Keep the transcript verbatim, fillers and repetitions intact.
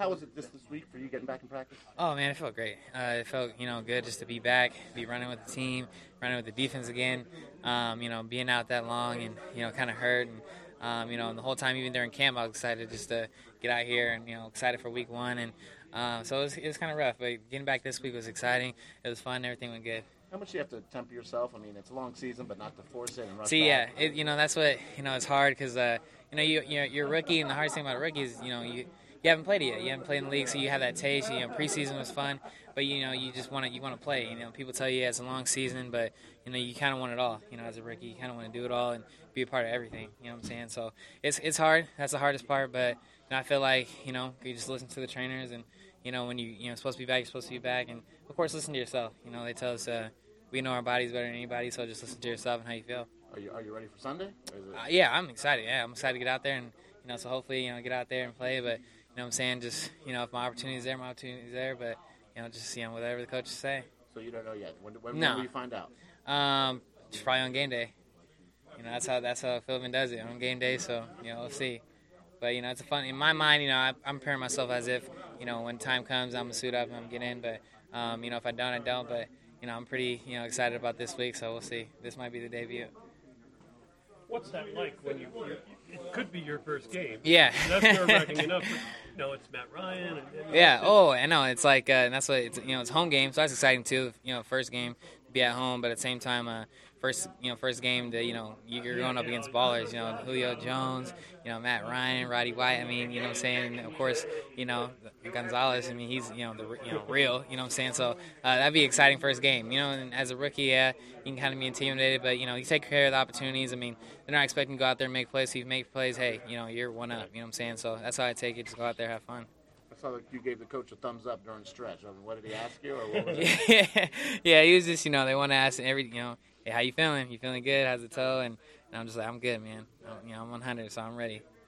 how was it this this week for you getting back in practice? Oh man, it felt great. Uh, it felt you know good just to be back, be running with the team, running with the defense again. Um, you know, being out that long and you know kind of hurt and um, you know and the whole time even during camp I was excited just to get out here and you know excited for week one and um, so it was, it was kind of rough. But getting back this week was exciting. It was fun. Everything went good. How much do you have to temper yourself? I mean, it's a long season, but not to force it and rush See, back. yeah, it, you know that's what you know. It's hard because uh, you know you you're, you're a rookie, and the hardest thing about a rookie is you know you. You haven't played it yet. You haven't played in the league, so you have that taste. You know, preseason was fun, but you know, you just want to you want to play. You know, people tell you yeah, it's a long season, but you know, you kind of want it all. You know, as a rookie, you kind of want to do it all and be a part of everything. You know what I'm saying? So it's it's hard. That's the hardest part, but you know, I feel like you know, you just listen to the trainers, and you know, when you you know supposed to be back, you're supposed to be back, and of course, listen to yourself. You know, they tell us uh, we know our bodies better than anybody, so just listen to yourself and how you feel. Are you are you ready for Sunday? Or is it... uh, yeah, I'm excited. Yeah, I'm excited to get out there and you know, so hopefully you know get out there and play, but. You know what I'm saying? Just, you know, if my opportunity is there, my opportunity is there. But, you know, just, you know, whatever the coaches say. So you don't know yet? When, when, no. when will you find out? Um, it's probably on game day. You know, that's how that's how Philbin does it, on game day. So, you know, we'll see. But, you know, it's a fun – in my mind, you know, I, I'm preparing myself as if, you know, when time comes, I'm going to suit up and I'm going to get in. But, um, you know, if I don't, I don't. But, you know, I'm pretty, you know, excited about this week. So we'll see. This might be the debut. What's that like when you – it could be your first game. Yeah. That's nerve-wracking enough. But, you know, it's Matt Ryan. And, and yeah. Oh, I know. It's like uh, – and that's what – it's you know, it's home game. So that's exciting too. You know, first game to be at home. But at the same time, uh, first you know first game to, you know, you're going up against ballers. You know, Julio Jones, you know, Matt Ryan, Roddy White. I mean, you know what I'm saying? And, of course, you know, Gonzalez. I mean, he's, you know, the you know real. You know what I'm saying? So uh, that'd be an exciting first game. You know, and as a rookie, yeah, you can kind of be intimidated. But, you know, you take care of the opportunities. I mean, they're not expecting to go out there and make plays. So if you make plays, hey, you know, you're one up. You know what I'm saying? So that's how I take it. Just go out there, have fun. I saw that you gave the coach a thumbs up during stretch. I mean, what did he ask you, or what was it? yeah, yeah, he was just, you know, they want to ask every, you know, hey, how you feeling? You feeling good? How's the toe? And, and I'm just like, I'm good, man. I'm, you know, I'm one hundred, so I'm ready.